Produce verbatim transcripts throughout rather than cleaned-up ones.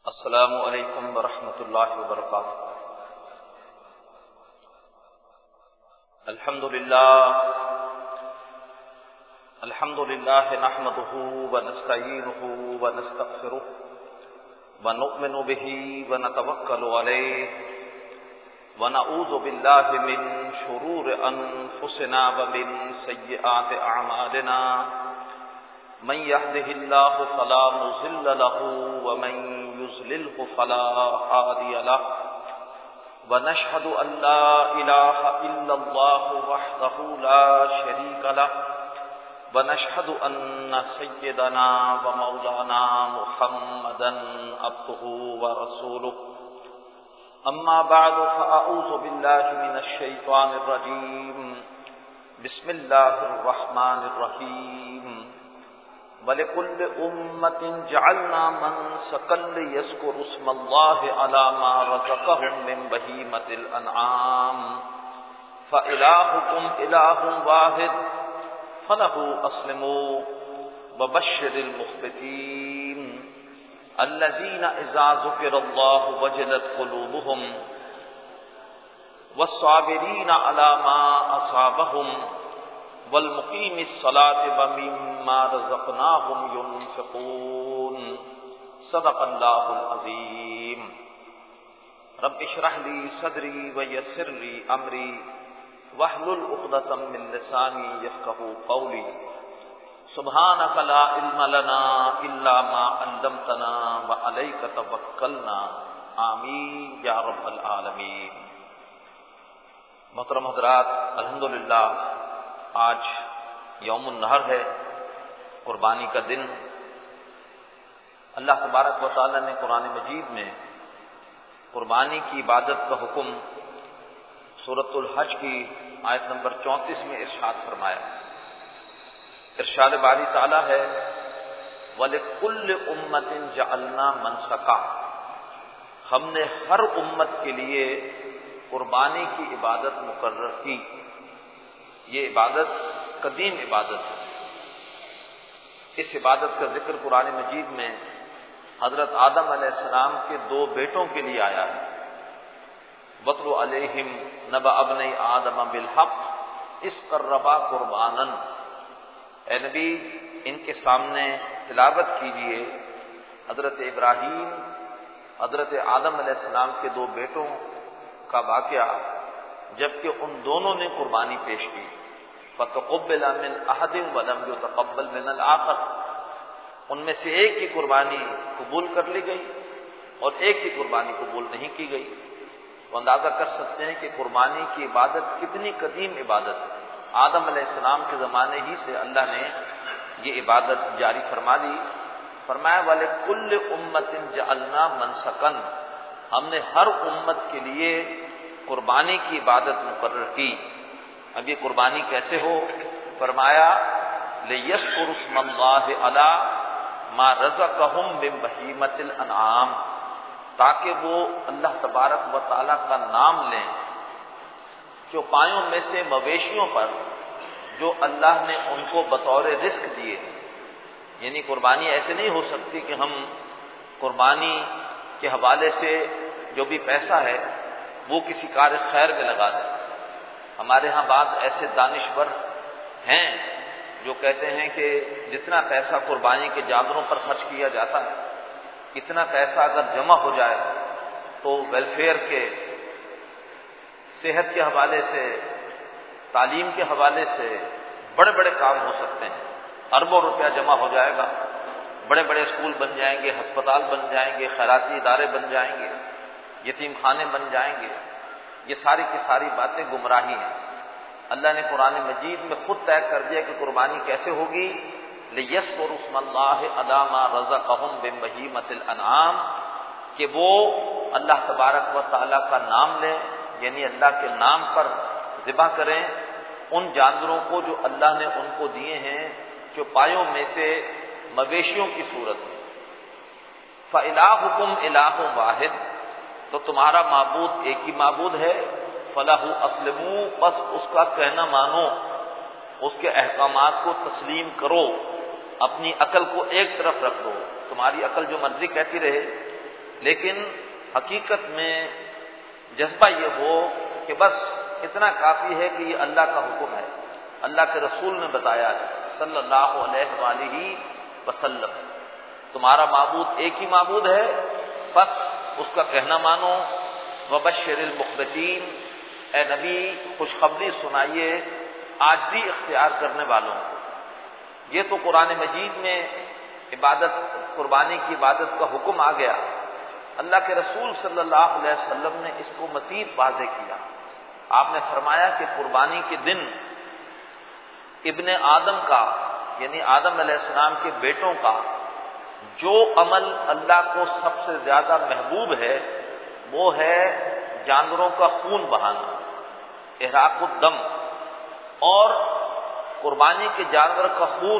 السلام علیکم ورحمۃ اللہ وبرکاتہ۔ الحمد للہ الحمد للہ نحمده ونستعینه ونستغفره ونؤمن به ونتوکل علیہ ونعوذ باللہ من شرور انفسنا ومن سیئات اعمالنا من يهده الله فلا مضل له ومن يضلل فلا هادي له ونشهد أن لا إله إلا الله وحده لا شريك له ونشهد أن سيدنا ومولانا محمدا عبده ورسوله أما بعد فأعوذ بالله من الشيطان الرجيم بسم الله الرحمن الرحيم وَلِكُلِّ أُمَّةٍ جَعَلْنَا مَنسَكًا لِيَذْكُرُوا اسْمَ اللَّهِ عَلَى مَا رَزَقَهُم مِّن بَهِيمَةِ الْأَنْعَامِ فَإِلَٰهُكُمْ إِلَٰهٌ وَاحِدٌ فَلَهُ أَسْلِمُوا وَبَشِّرِ الْمُخْبِتِينَ الَّذِينَ إِذَا ذُكِرَ اللَّهُ وَجِلَتْ قُلُوبُهُمْ وَالصَّابِرِينَ عَلَى مَا أَصَابَهُمْ والمقیم الصلاۃ ومما رزقناہم ينفقون صدق اللہ العظیم۔ رب اشرح لی صدری ویسر لی امری واحلل عقدۃ من لسانی یفقہوا قولی سبحانک لا علم لنا الا ما علمتنا وعلیک توکلنا آمین یا رب العالمین۔ محترم حضرات، الحمدللہ آج یوم النحر ہے، قربانی کا دن۔ اللہ تبارک و تعالی نے قرآن مجید میں قربانی کی عبادت کا حکم سورۃ الحج کی آیت نمبر چونتیس میں ارشاد فرمایا۔ ارشاد باری تعالی ہے وَلِكُلِّ أُمَّةٍ جَعَلْنَا مَنسَكًا، ہم نے ہر امت کے لیے قربانی کی عبادت مقرر کی۔ یہ عبادت قدیم عبادت ہے۔ اس عبادت کا ذکر قرآن مجید میں حضرت آدم علیہ السلام کے دو بیٹوں کے لیے آیا ہے۔ وَاتْلُ عَلَيْهِمْ نَبَأَ ابْنَيْ آدَمَ بِالْحَقِّ إِذْ قَرَّبَا قُرْبَانًا، اے نبی ان کے سامنے تلاوت کیجیے حضرت ابراہیم حضرت آدم علیہ السلام کے دو بیٹوں کا واقعہ، جبکہ ان دونوں نے قربانی پیش کی۔ فَتُقُبِّلَ مِنْ أَحَدٍ وَلَمْ يُتَقَبَّلْ مِنَ الْآخَرِ، ان میں سے ایک کی قربانی قبول کر لی گئی اور ایک کی قربانی قبول نہیں کی گئی۔ تو اندازہ کر سکتے ہیں کہ قربانی کی عبادت کتنی قدیم عبادت ہے۔ آدم علیہ السلام کے زمانے ہی سے اللہ نے یہ عبادت جاری فرما دی۔ فرمایا وَلِكُلِّ أُمَّةٍ جَعَلْنَا مَنسَكًا، ہم نے ہر امت کے لیے قربانی کی عبادت مقرر کی۔ اب یہ قربانی کیسے ہو؟ فرمایا لِيَذْكُرُوا اسْمَ اللَّهِ عَلَى مَا رَزَقَهُم مِّن بَهِيمَةِ الْأَنْعَامِ، تاکہ وہ اللہ تبارک و تعالیٰ کا نام لیں چوپایوں میں سے مویشیوں پر جو اللہ نے ان کو بطور رزق دیے۔ یعنی قربانی ایسے نہیں ہو سکتی کہ ہم قربانی کے حوالے سے جو بھی پیسہ ہے وہ کسی کار خیر میں لگا دیں۔ ہمارے ہاں بعض ایسے دانشور ہیں جو کہتے ہیں کہ جتنا پیسہ قربانی کے جانوروں پر خرچ کیا جاتا ہے، اتنا پیسہ اگر جمع ہو جائے تو ویلفیئر کے، صحت کے حوالے سے، تعلیم کے حوالے سے بڑے بڑے کام ہو سکتے ہیں۔ اربوں روپیہ جمع ہو جائے گا، بڑے بڑے اسکول بن جائیں گے، ہسپتال بن جائیں گے، خیراتی ادارے بن جائیں گے، یتیم خانے بن جائیں گے۔ یہ ساری کی ساری باتیں گمراہی ہیں۔ اللہ نے قرآن مجید میں خود طے کر دیا کہ قربانی کیسے ہوگی۔ لِيَذْكُرُوا اسْمَ اللَّهِ عَلَى مَا رَزَقَهُم مِّن بَهِيمَةِ الْأَنْعَامِ، کہ وہ اللہ تبارک و تعالیٰ کا نام لیں، یعنی اللہ کے نام پر ذبح کریں ان جانوروں کو جو اللہ نے ان کو دیے ہیں چوپایوں میں سے مویشیوں کی صورت میں۔ فَإِلَٰهُكُمْ إِلَٰهٌ وَاحِدٌ، تو تمہارا معبود ایک ہی معبود ہے۔ فَلَهُ أَسْلِمُوا، بس اس کا کہنا مانو، اس کے احکامات کو تسلیم کرو، اپنی عقل کو ایک طرف رکھ دو۔ تمہاری عقل جو مرضی کہتی رہے، لیکن حقیقت میں جذبہ یہ ہو کہ بس اتنا کافی ہے کہ یہ اللہ کا حکم ہے، اللہ کے رسول نے بتایا ہے صلی اللہ علیہ وآلہ وسلم، تمہارا معبود ایک ہی معبود ہے، بس اس کا کہنا مانو۔ وبشر المخبتین، اے نبی خوشخبری سنائیے عاجزی اختیار کرنے والوں کو۔ یہ تو قرآن مجید میں عبادت، قربانی کی عبادت کا حکم آ گیا، اللہ کے رسول صلی اللہ علیہ وسلم نے اس کو مزید واضح کیا۔ آپ نے فرمایا کہ قربانی کے دن ابن آدم کا، یعنی آدم علیہ السلام کے بیٹوں کا جو عمل اللہ کو سب سے زیادہ محبوب ہے وہ ہے جانوروں کا خون بہانا، احراق الدم، اور قربانی کے جانور کا خون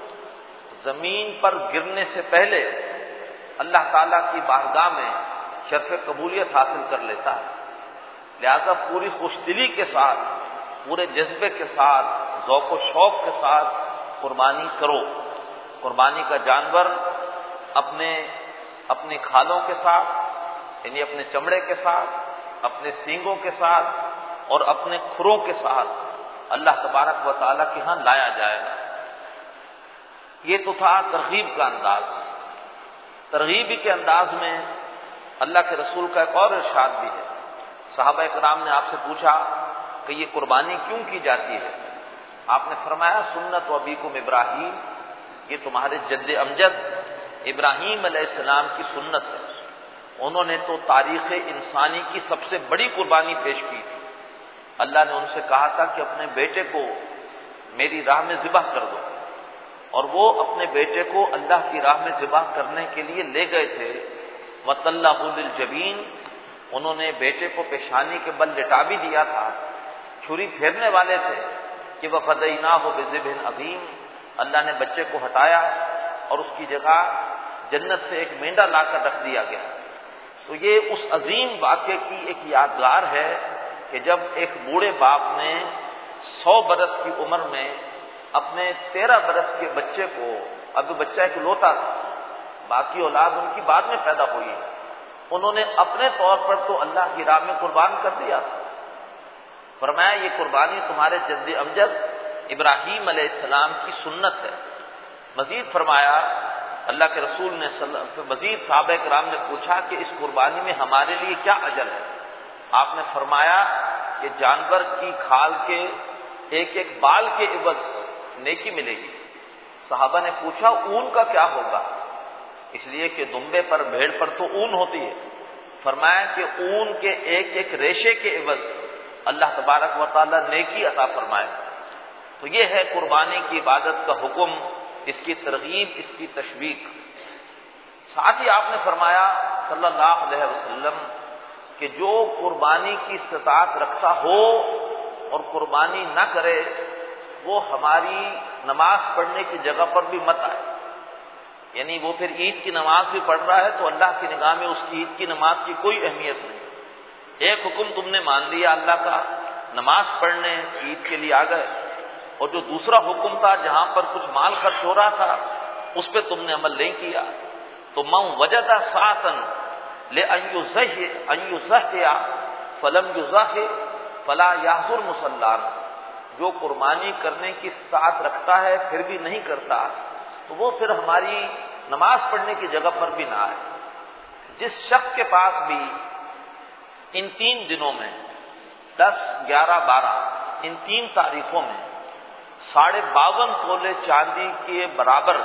زمین پر گرنے سے پہلے اللہ تعالیٰ کی بارگاہ میں شرف قبولیت حاصل کر لیتا ہے، لہذا پوری خوش دلی کے ساتھ، پورے جذبے کے ساتھ، ذوق و شوق کے ساتھ قربانی کرو۔ قربانی کا جانور اپنے اپنی کھالوں کے ساتھ، یعنی اپنے چمڑے کے ساتھ، اپنے سینگوں کے ساتھ اور اپنے کھروں کے ساتھ اللہ تبارک و تعالیٰ کے ہاں لایا جائے گا۔ یہ تو تھا ترغیب کا انداز۔ ترغیبی کے انداز میں اللہ کے رسول کا ایک اور ارشاد بھی ہے۔ صحابہ کرام نے آپ سے پوچھا کہ یہ قربانی کیوں کی جاتی ہے؟ آپ نے فرمایا سنت و ابیکم ابراہیم، یہ تمہارے جد امجد ابراہیم علیہ السلام کی سنت ہے، انہوں نے تو تاریخ انسانی کی سب سے بڑی قربانی پیش کی تھی۔ اللہ نے ان سے کہا تھا کہ اپنے بیٹے کو میری راہ میں ذبح کر دو، اور وہ اپنے بیٹے کو اللہ کی راہ میں ذبح کرنے کے لیے لے گئے تھے۔ وَطَلَّهُ لِلْجَبِينِ، انہوں نے بیٹے کو پیشانی کے بل لٹا بھی دیا تھا، چھری پھیرنے والے تھے کہ وَفَدَيْنَاهُ بِذِبْحٍ عَظِيمٍ، اللہ نے بچے کو ہٹایا اور اس کی جگہ جنت سے ایک مینڈا لا کر رکھ دیا گیا۔ تو یہ اس عظیم واقعے کی ایک یادگار ہے کہ جب ایک بوڑھے باپ نے سو برس کی عمر میں اپنے تیرہ برس کے بچے کو، اب بچہ ایک لوتا تھا، باقی اولاد ان کی بعد میں پیدا ہوئی ہے، انہوں نے اپنے طور پر تو اللہ کی راہ میں قربان کر دیا۔ فرمایا یہ قربانی تمہارے جد امجد ابراہیم علیہ السلام کی سنت ہے۔ مزید فرمایا اللہ کے رسول نے مزید صحابہ کرام نے پوچھا کہ اس قربانی میں ہمارے لیے کیا اجر ہے؟ آپ نے فرمایا کہ جانور کی کھال کے ایک ایک بال کے عوض نیکی ملے گی۔ صحابہ نے پوچھا اون کا کیا ہوگا؟ اس لیے کہ دمبے پر، بھیڑ پر تو اون ہوتی ہے۔ فرمایا کہ اون کے ایک ایک ریشے کے عوض اللہ تبارک و تعالیٰ نیکی عطا فرمائے۔ تو یہ ہے قربانی کی عبادت کا حکم، اس کی ترغیب، اس کی تشویق۔ ساتھ ہی آپ نے فرمایا صلی اللہ علیہ وسلم کہ جو قربانی کی استطاعت رکھتا ہو اور قربانی نہ کرے وہ ہماری نماز پڑھنے کی جگہ پر بھی مت آئے، یعنی وہ پھر عید کی نماز بھی پڑھ رہا ہے تو اللہ کی نگاہ میں اس کی عید کی نماز کی کوئی اہمیت نہیں۔ ایک حکم تم نے مان لیا اللہ کا، نماز پڑھنے عید کے لیے آ گئے، اور جو دوسرا حکم تھا جہاں پر کچھ مال خرچ ہو رہا تھا اس پہ تم نے عمل نہیں کیا۔ تو من وجد ساعتاً لأن یضحی فلم یضحی فلا یحضر مصلانا، جو قربانی کرنے کی استطاعت رکھتا ہے پھر بھی نہیں کرتا تو وہ پھر ہماری نماز پڑھنے کی جگہ پر بھی نہ آئے۔ جس شخص کے پاس بھی ان تین دنوں میں دس، گیارہ، بارہ، ان تین تاریخوں میں ساڑھے باون تولے چاندی کے برابر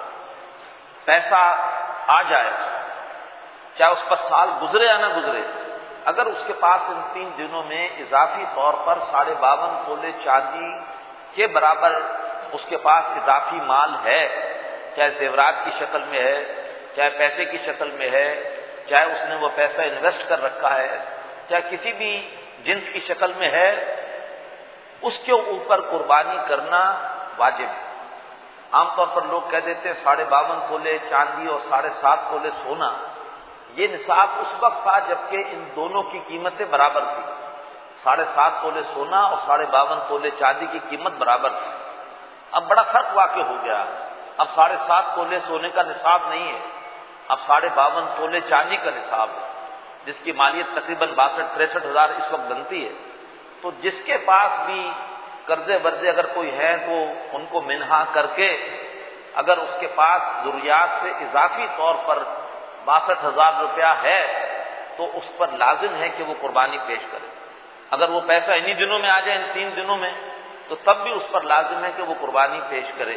پیسہ آ جائے، چاہے اس پر سال گزرے یا نہ گزرے، اگر اس کے پاس ان تین دنوں میں اضافی طور پر ساڑھے باون تولے چاندی کے برابر اس کے پاس اضافی مال ہے، چاہے زیورات کی شکل میں ہے، چاہے پیسے کی شکل میں ہے، چاہے اس نے وہ پیسہ انویسٹ کر رکھا ہے، چاہے کسی بھی جنس کی شکل میں ہے، اس کے اوپر قربانی کرنا واجب ہے۔ عام طور پر لوگ کہہ دیتے ہیں ساڑھے باون تولے چاندی اور ساڑھے سات تولے سونا، یہ نصاب اس وقت تھا جبکہ ان دونوں کی قیمتیں برابر تھی، ساڑھے سات تولے سونا اور ساڑھے باون تولے چاندی کی قیمت برابر تھی۔ اب بڑا فرق واقع ہو گیا، اب ساڑھے سات تولے سونے کا نصاب نہیں ہے، اب ساڑھے باون تولے چاندی کا نصاب ہے، جس کی مالیت تقریباً باسٹھ تریسٹھ ہزار اس وقت بنتی ہے. تو جس کے پاس بھی قرضے ورضے اگر کوئی ہیں تو ان کو منہا کر کے اگر اس کے پاس ضروریات سے اضافی طور پر باسٹھ ہزار روپیہ ہے تو اس پر لازم ہے کہ وہ قربانی پیش کرے. اگر وہ پیسہ انہی دنوں میں آ جائے، ان تین دنوں میں، تو تب بھی اس پر لازم ہے کہ وہ قربانی پیش کرے.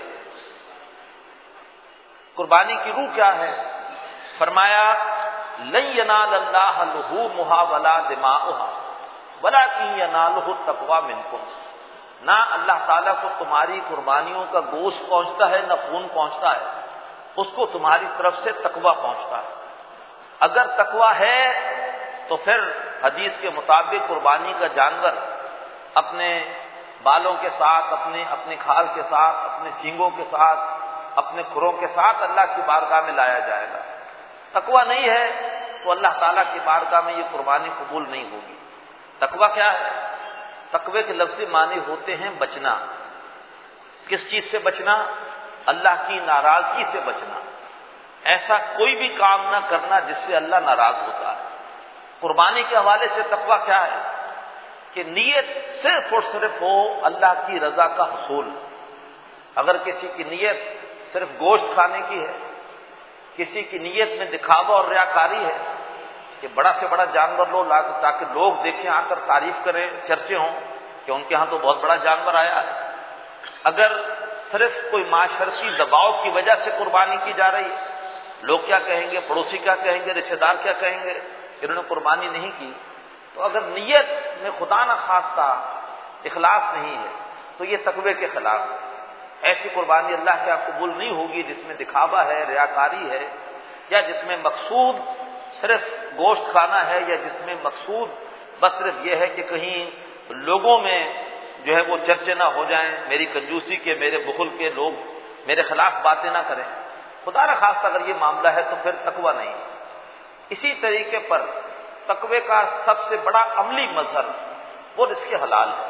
قربانی کی روح کیا ہے؟ فرمایا لن ینال اللہ لحومها ولا دماؤها ولکن ینالہ التقوی منکم. نہ اللہ تعالیٰ کو تمہاری قربانیوں کا گوشت پہنچتا ہے نہ خون پہنچتا ہے، اس کو تمہاری طرف سے تقوی پہنچتا ہے. اگر تقوی ہے تو پھر حدیث کے مطابق قربانی کا جانور اپنے بالوں کے ساتھ، اپنے اپنے کھال کے ساتھ، اپنے سینگوں کے ساتھ، اپنے کھروں کے ساتھ اللہ کی بارگاہ میں لایا جائے گا. تقوی نہیں ہے تو اللہ تعالیٰ کی بارگاہ میں یہ قربانی قبول نہیں ہوگی. تقوی کیا ہے؟ تقوی کے لفظی معنی ہوتے ہیں بچنا. کس چیز سے بچنا؟ اللہ کی ناراضگی سے بچنا. ایسا کوئی بھی کام نہ کرنا جس سے اللہ ناراض ہوتا ہے. قربانی کے حوالے سے تقوی کیا ہے؟ کہ نیت صرف اور صرف ہو اللہ کی رضا کا حصول. اگر کسی کی نیت صرف گوشت کھانے کی ہے، کسی کی نیت میں دکھاوا اور ریاکاری ہے کہ بڑا سے بڑا جانور لو تاکہ لوگ دیکھیں، آ کر تعریف کریں، چرچے ہوں کہ ان کے ہاں تو بہت بڑا جانور آیا ہے. اگر صرف کوئی معاشرتی دباؤ کی وجہ سے قربانی کی جا رہی ہے، لوگ کیا کہیں گے، پڑوسی کیا کہیں گے، رشتہ دار کیا کہیں گے، انہوں نے قربانی نہیں کی، تو اگر نیت میں خدا نہ خواستہ اخلاص نہیں ہے تو یہ تقوی کے خلاف ہے. ایسی قربانی اللہ کے قبول نہیں ہوگی جس میں دکھاوا ہے، ریاکاری ہے، یا جس میں مقصود صرف گوشت کھانا ہے، یا جس میں مقصود بس صرف یہ ہے کہ کہیں لوگوں میں جو ہے وہ چرچے نہ ہو جائیں، میری کنجوسی کے، میرے بخل کے، لوگ میرے خلاف باتیں نہ کریں. خدا نہ خواستہ اگر یہ معاملہ ہے تو پھر تقوی نہیں. اسی طریقے پر تقوی کا سب سے بڑا عملی مظہر وہ رزق حلال ہے.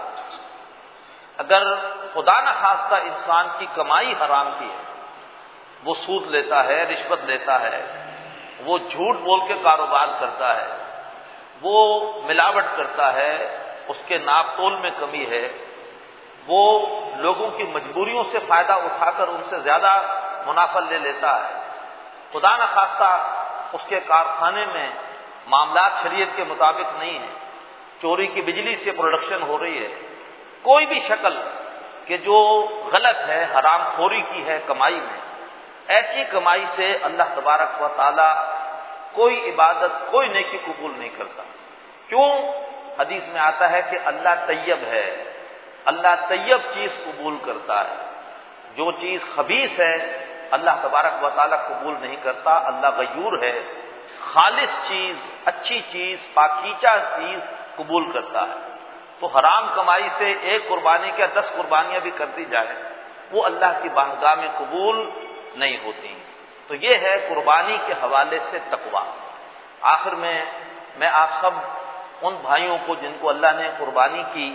اگر خدا نہ خواستہ انسان کی کمائی حرام کی ہے، وہ سود لیتا ہے، رشوت لیتا ہے، وہ جھوٹ بول کے کاروبار کرتا ہے، وہ ملاوٹ کرتا ہے، اس کے ناپ تول میں کمی ہے، وہ لوگوں کی مجبوریوں سے فائدہ اٹھا کر ان سے زیادہ منافع لے لیتا ہے، خدا نہ خواستہ اس کے کارخانے میں معاملات شریعت کے مطابق نہیں ہیں، چوری کی بجلی سے پروڈکشن ہو رہی ہے، کوئی بھی شکل کہ جو غلط ہے، حرام خوری کی ہے کمائی میں، ایسی کمائی سے اللہ تبارک و تعالی کوئی عبادت، کوئی نیکی قبول نہیں کرتا. کیوں؟ حدیث میں آتا ہے کہ اللہ طیب ہے، اللہ طیب چیز قبول کرتا ہے. جو چیز خبیث ہے اللہ تبارک و تعالی قبول نہیں کرتا. اللہ غیور ہے، خالص چیز، اچھی چیز، پاکیزہ چیز قبول کرتا ہے. تو حرام کمائی سے ایک قربانی کیا دس قربانیاں بھی کر دی جائے وہ اللہ کی بارگاہ میں قبول نہیں ہوتی. تو یہ ہے قربانی کے حوالے سے تقوی. آخر میں میں آپ سب ان بھائیوں کو جن کو اللہ نے قربانی کی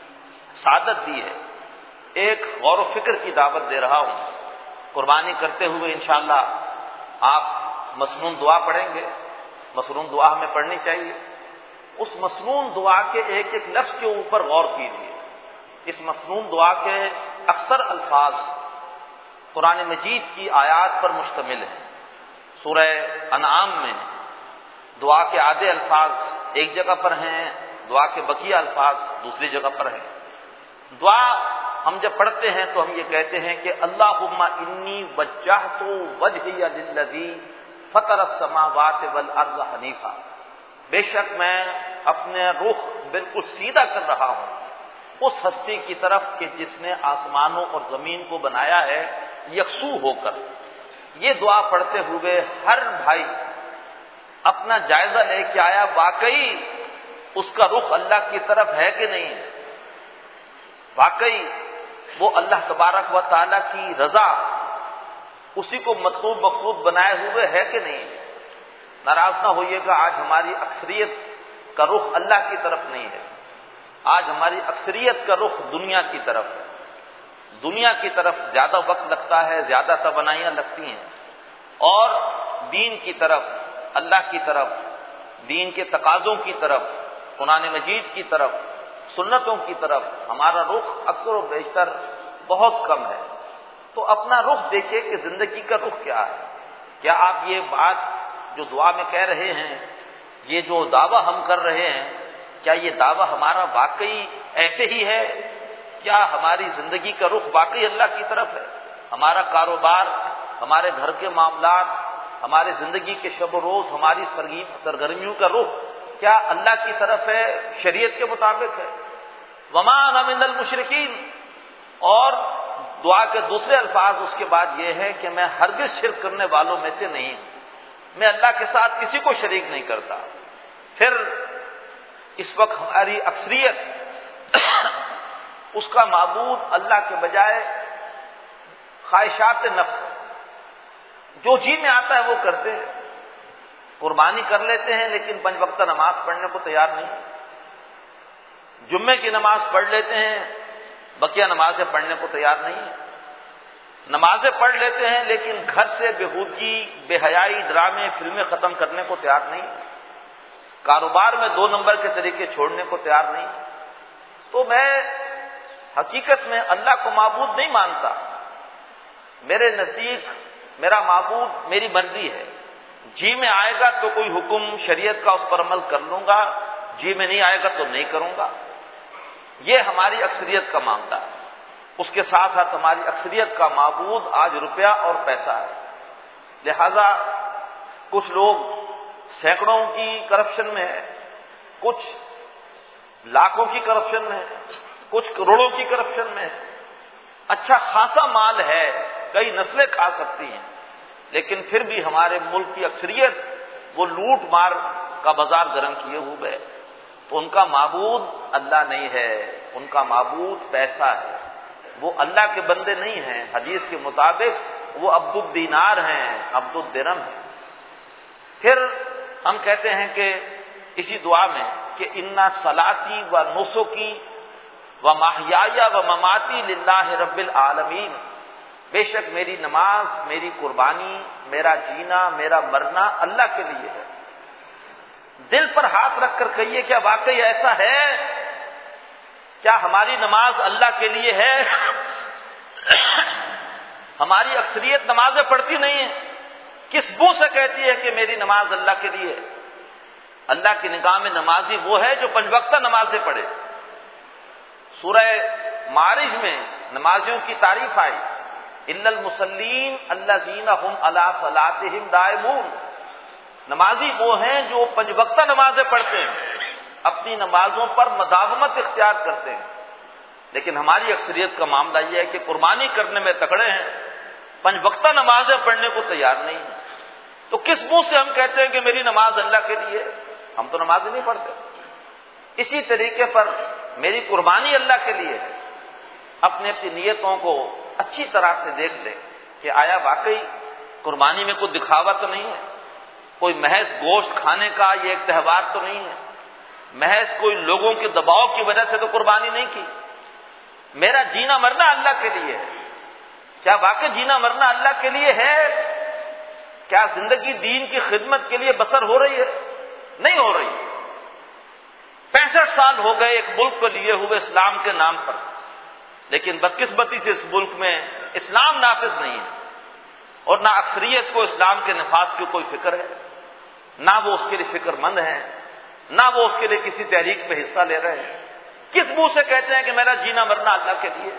سعادت دی ہے ایک غور و فکر کی دعوت دے رہا ہوں. قربانی کرتے ہوئے انشاءاللہ آپ مسنون دعا پڑھیں گے. مسنون دعا ہمیں پڑھنی چاہیے. اس مسنون دعا کے ایک ایک لفظ کے اوپر غور کیجیے. اس مسنون دعا کے اکثر الفاظ قرآن مجید کی آیات پر مشتمل ہیں. سورہ انعام میں دعا کے آدھے الفاظ ایک جگہ پر ہیں، دعا کے بقیہ الفاظ دوسری جگہ پر ہیں. دعا ہم جب پڑھتے ہیں تو ہم یہ کہتے ہیں کہ اللہم انی وجہت وجہی للذی فطر السماوات والارض حنیفا. بے شک میں اپنے رخ بالکل سیدھا کر رہا ہوں اس ہستی کی طرف کہ جس نے آسمانوں اور زمین کو بنایا ہے یکسو ہو کر. یہ دعا پڑھتے ہوئے ہر بھائی اپنا جائزہ لے کے آیا واقعی اس کا رخ اللہ کی طرف ہے کہ نہیں، واقعی وہ اللہ تبارک و تعالی کی رضا اسی کو مطلوب مقصود بنائے ہوئے ہے کہ نہیں. ناراض نہ ہوئیے گا، آج ہماری اکثریت کا رخ اللہ کی طرف نہیں ہے. آج ہماری اکثریت کا رخ دنیا کی طرف ہے. دنیا کی طرف زیادہ وقت لگتا ہے، زیادہ توانائیاں لگتی ہیں، اور دین کی طرف، اللہ کی طرف، دین کے تقاضوں کی طرف، قرآن مجید کی طرف، سنتوں کی طرف ہمارا رخ اکثر و بیشتر بہت کم ہے۔ تو اپنا رخ دیکھیں کہ زندگی کا رخ کیا ہے۔ کیا آپ یہ بات جو دعا میں کہہ رہے ہیں، یہ جو دعویٰ ہم کر رہے ہیں، کیا یہ دعویٰ ہمارا واقعی ایسے ہی ہے؟ کیا ہماری زندگی کا رخ واقعی اللہ کی طرف ہے؟ ہمارا کاروبار، ہمارے گھر کے معاملات، ہمارے زندگی کے شب و روز، ہماری سرگرمیوں کا رخ کیا اللہ کی طرف ہے، شریعت کے مطابق ہے؟ وما انا من المشرکین۔ اور دعا کے دوسرے الفاظ اس کے بعد یہ ہے کہ میں ہرگز شرک کرنے والوں میں سے نہیں ہوں، میں اللہ کے ساتھ کسی کو شریک نہیں کرتا۔ پھر اس وقت ہماری اکثریت اس کا معبود اللہ کے بجائے خواہشات نفس، جو جی میں آتا ہے وہ کرتے ہیں، قربانی کر لیتے ہیں لیکن پنج وقتہ نماز پڑھنے کو تیار نہیں، جمعے کی نماز پڑھ لیتے ہیں، بقیہ نمازیں پڑھنے کو تیار نہیں، نمازیں پڑھ لیتے ہیں لیکن گھر سے بےہودگی، بے حیائی، ڈرامے، فلمیں ختم کرنے کو تیار نہیں، کاروبار میں دو نمبر کے طریقے چھوڑنے کو تیار نہیں۔ تو میں حقیقت میں اللہ کو معبود نہیں مانتا، میرے نزدیک میرا معبود میری مرضی ہے، جی میں آئے گا تو کوئی حکم شریعت کا اس پر عمل کر لوں گا، جی میں نہیں آئے گا تو نہیں کروں گا۔ یہ ہماری اکثریت کا معاملہ ہے۔ اس کے ساتھ ساتھ ہماری اکثریت کا معبود آج روپیہ اور پیسہ ہے، لہذا کچھ لوگ سینکڑوں کی کرپشن میں ہے، کچھ لاکھوں کی کرپشن میں ہے، کچھ کروڑوں کی کرپشن میں ہے، اچھا خاصا مال ہے، کئی نسلیں کھا سکتی ہیں، لیکن پھر بھی ہمارے ملک کی اکثریت وہ لوٹ مار کا بازار گرم کیے ہوئے، تو ان کا معبود اللہ نہیں ہے، ان کا معبود پیسہ ہے، وہ اللہ کے بندے نہیں ہیں، حدیث کے مطابق وہ عبد الدینار ہیں، عبد الدرہم ہیں۔ پھر ہم کہتے ہیں کہ اسی دعا میں کہ انا صلاتی و نسکی و محیایا و مماتی للہ رب العالمین، بے شک میری نماز، میری قربانی، میرا جینا، میرا مرنا اللہ کے لیے ہے۔ دل پر ہاتھ رکھ کر کہیے کیا واقعی ایسا ہے؟ کیا ہماری نماز اللہ کے لیے ہے؟ ہماری اکثریت نمازیں پڑھتی نہیں ہے، کس منہ سے کہتی ہے کہ میری نماز اللہ کے لیے ہے؟ اللہ کی نگاہ میں نمازی وہ ہے جو پنج وقتہ نمازیں پڑھے۔ سورہ معارج میں نمازیوں کی تعریف آئی، الا المصلین الذین هم علی صلاتهم دائمون، نمازی وہ ہیں جو پنج وقتہ نمازیں پڑھتے ہیں، اپنی نمازوں پر مداومت اختیار کرتے ہیں۔ لیکن ہماری اکثریت کا معاملہ یہ ہے کہ قربانی کرنے میں تکڑے ہیں، پنج وقتہ نمازیں پڑھنے کو تیار نہیں ہیں۔ تو کس منہ سے ہم کہتے ہیں کہ میری نماز اللہ کے لیے؟ ہم تو نماز نہیں پڑھتے۔ اسی طریقے پر میری قربانی اللہ کے لیے ہے۔ اپنی اپنی نیتوں کو اچھی طرح سے دیکھ لیں کہ آیا واقعی قربانی میں کوئی دکھاوا تو نہیں ہے، کوئی محض گوشت کھانے کا یہ ایک تہوار تو نہیں ہے، محض کوئی لوگوں کے دباؤ کی وجہ سے تو قربانی نہیں کی۔ میرا جینا مرنا اللہ کے لیے ہے۔ کیا واقعی جینا مرنا اللہ کے لیے ہے؟ کیا زندگی دین کی خدمت کے لیے بسر ہو رہی ہے؟ نہیں ہو رہی۔ پینسٹھ سال ہو گئے ایک ملک کو لیے ہوئے اسلام کے نام پر، لیکن بدقسمتی سے اس ملک میں اسلام نافذ نہیں ہے، اور نہ اکثریت کو اسلام کے نفاذ کی کوئی فکر ہے، نہ وہ اس کے لیے فکر مند ہیں، نہ وہ اس کے لیے کسی تحریک میں حصہ لے رہے ہیں۔ کس منہ سے کہتے ہیں کہ میرا جینا مرنا اللہ کے لیے؟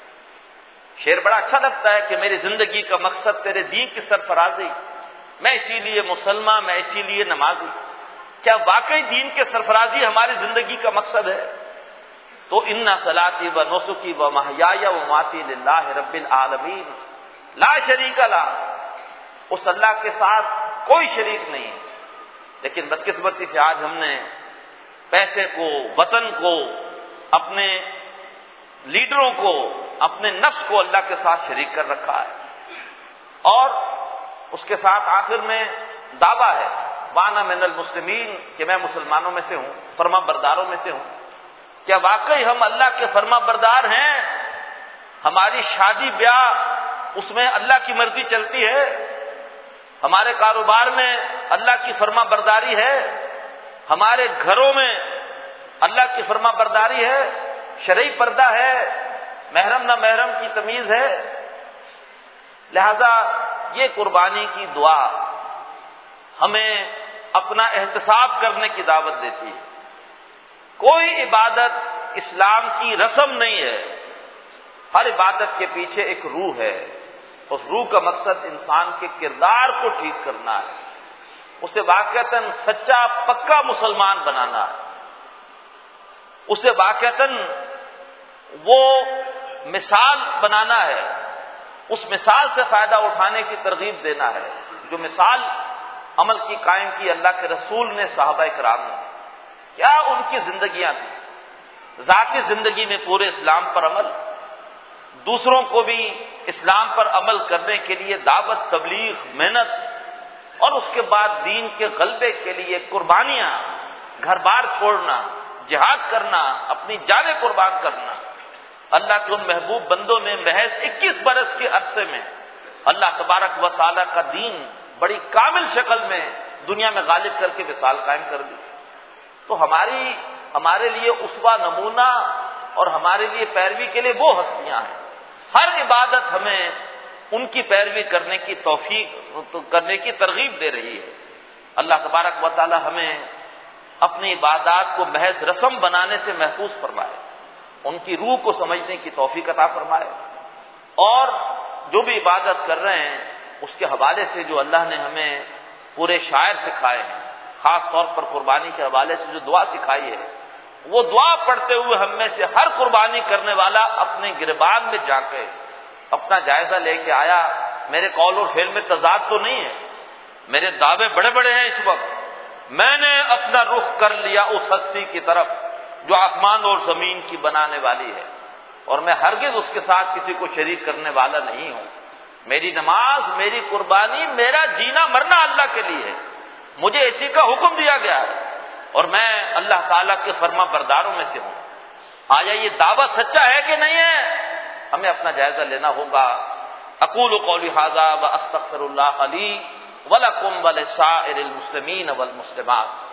شعر بڑا اچھا لگتا ہے کہ میری زندگی کا مقصد تیرے دین کی سرفرازی، میں اسی لیے مسلمان، میں اسی لیے نمازی۔ کیا واقعی دین کے سرفرازی ہماری زندگی کا مقصد ہے؟ تو انا صلاتی و نسکی و محیای و مماتی للہ رب العالمین لا شریک لا، اس اللہ کے ساتھ کوئی شریک نہیں ہے۔ لیکن بدقسمتی سے آج ہم نے پیسے کو، وطن کو، اپنے لیڈروں کو، اپنے نفس کو اللہ کے ساتھ شریک کر رکھا ہے، اور اس کے ساتھ آخر میں دعویٰ ہے وانا من المسلمین، کہ میں مسلمانوں میں سے ہوں، فرما برداروں میں سے ہوں۔ کیا واقعی ہم اللہ کے فرما بردار ہیں؟ ہماری شادی بیاہ اس میں اللہ کی مرضی چلتی ہے؟ ہمارے کاروبار میں اللہ کی فرما برداری ہے، ہمارے گھروں میں اللہ کی فرما برداری ہے، شرعی پردہ ہے، محرم نہ محرم کی تمیز ہے۔ لہذا یہ قربانی کی دعا ہمیں اپنا احتساب کرنے کی دعوت دیتی ہے۔ کوئی عبادت اسلام کی رسم نہیں ہے، ہر عبادت کے پیچھے ایک روح ہے، اس روح کا مقصد انسان کے کردار کو ٹھیک کرنا ہے، اسے واقعتاً سچا پکا مسلمان بنانا ہے، اسے واقعتاً وہ مثال بنانا ہے، اس مثال سے فائدہ اٹھانے کی ترغیب دینا ہے جو مثال عمل کی قائم کی اللہ کے رسول نے، صحابہ کرام نے، کیا ان کی زندگیاں تھیں، ذاتی زندگی میں پورے اسلام پر عمل، دوسروں کو بھی اسلام پر عمل کرنے کے لیے دعوت، تبلیغ، محنت، اور اس کے بعد دین کے غلبے کے لیے قربانیاں، گھر بار چھوڑنا، جہاد کرنا، اپنی جانیں قربان کرنا۔ اللہ کے ان محبوب بندوں نے محض اکیس برس کے عرصے میں اللہ تبارک و تعالیٰ کا دین بڑی کامل شکل میں دنیا میں غالب کر کے مثال قائم کر دی۔ تو ہماری ہمارے لیے اسوہ، نمونہ اور ہمارے لیے پیروی کے لیے وہ ہستیاں ہیں۔ ہر عبادت ہمیں ان کی پیروی کرنے کی توفیق کرنے کی ترغیب دے رہی ہے۔ اللہ تبارک و تعالی ہمیں اپنی عبادات کو محض رسم بنانے سے محفوظ فرمائے، ان کی روح کو سمجھنے کی توفیق عطا فرمائے، اور جو بھی عبادت کر رہے ہیں اس کے حوالے سے جو اللہ نے ہمیں پورے شاعر سکھائے ہیں، خاص طور پر قربانی کے حوالے سے جو دعا سکھائی ہے، وہ دعا پڑھتے ہوئے ہم میں سے ہر قربانی کرنے والا اپنے گریبان میں جا کے اپنا جائزہ لے کے آیا، میرے قول اور فعل میں تضاد تو نہیں ہے، میرے دعوے بڑے بڑے ہیں، اس وقت میں نے اپنا رخ کر لیا اس ہستی کی طرف جو آسمان اور زمین کی بنانے والی ہے، اور میں ہرگز اس کے ساتھ کسی کو شریک کرنے والا نہیں ہوں۔ میری نماز، میری قربانی، میرا جینا مرنا اللہ کے لیے ہے، مجھے اسی کا حکم دیا گیا ہے، اور میں اللہ تعالیٰ کے فرما برداروں میں سے ہوں۔ آیا یہ دعویٰ سچا ہے کہ نہیں ہے؟ ہمیں اپنا جائزہ لینا ہوگا۔ اقول قولی ھذا واستغفر اللہ لی ولکم ولسائر المسلمین والمسلمات۔